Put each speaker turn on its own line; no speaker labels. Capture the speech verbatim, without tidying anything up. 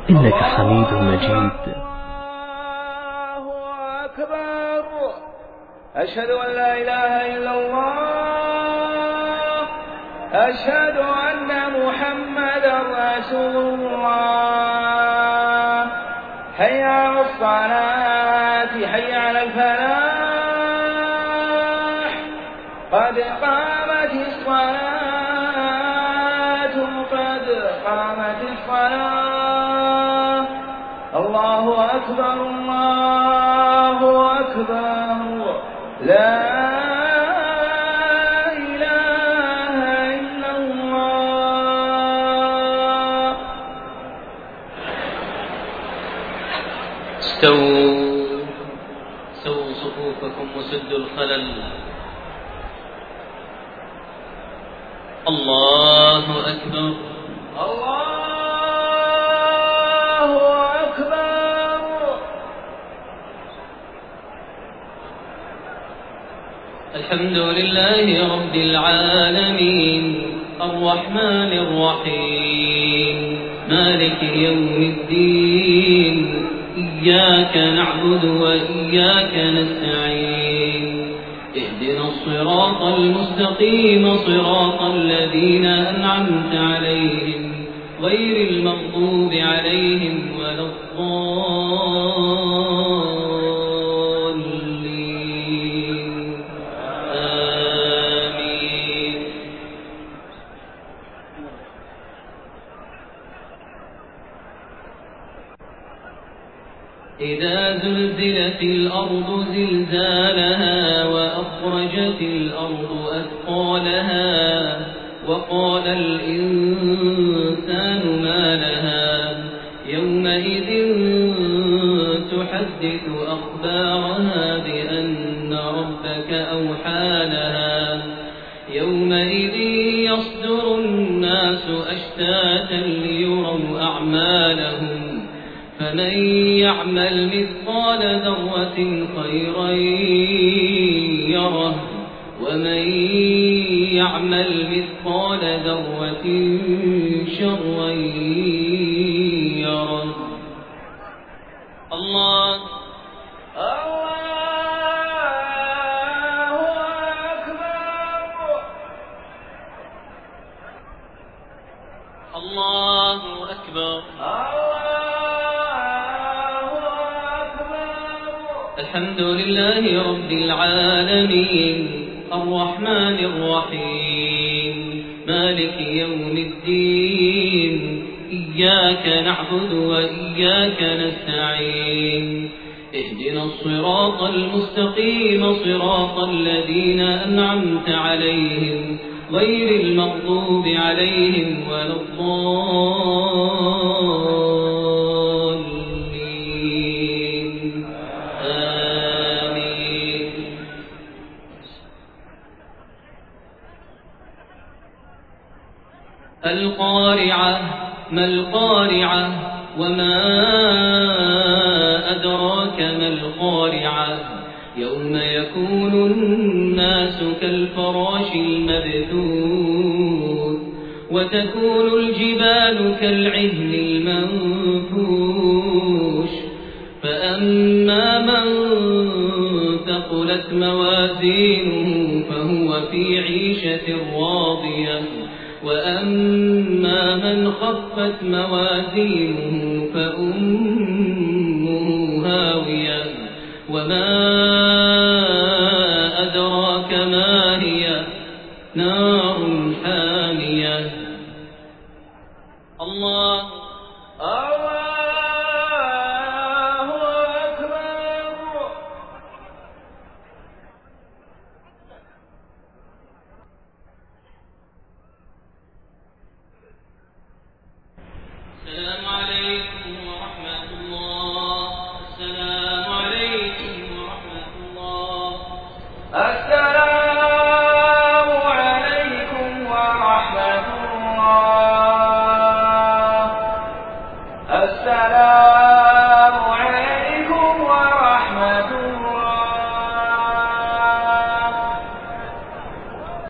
إنك حميد مجيد.
الله أكبر. أشهد أن لا إله إلا الله. أشهد أن محمدا رسول الله. حي على الصلاة حي على الفلاح. قد قامت الصلاة قد قامت الصلاة. الله أكبر الله أكبر. لا إله إلا الله.
استووا سووا صفوفكم وسدوا الخلل. الله أكبر.
الله أكبر.
الحمد لله رب العالمين الرحمن الرحيم مالك يوم الدين. إياك نعبد وإياك نستعين. اهدنا الصراط المستقيم صراط الذين أنعمت عليهم غير المغضوب عليهم ولا الضالين. آمين. إذا زلزلت الأرض زلزالها وأخرجت الأرض أثقالها وقال الإنسان ما لها يومئذ تحدث أخبارها بأن ربك أوحى لها. يومئذ يصدر الناس أشتاتا ليروا أعمالهم فمن يعمل مثقال ذرة خيرا يره ومن يعمل مثقال ذرة شرا يره. الله
الله أكبر.
الله أكبر. الحمد لله رب العالمين الرحمن الرحيم مالك يوم الدين. إياك نعبد وإياك نستعين. اهدنا الصراط المستقيم صراط الذين أنعمت عليهم غير المغضوب عليهم ولا الضالين. آمين. القارعة ما القارعة وما أدراك ما القارعة. يوم يكون الناس كالفراش المبثوث وتكون الجبال كالعهن المنفوش. فأما من ثقلت موازينه فهو في عيشة راضية وأما من خفت موازينه فأمه هاوية وما أدراك ما هي نار حامية. الله
الله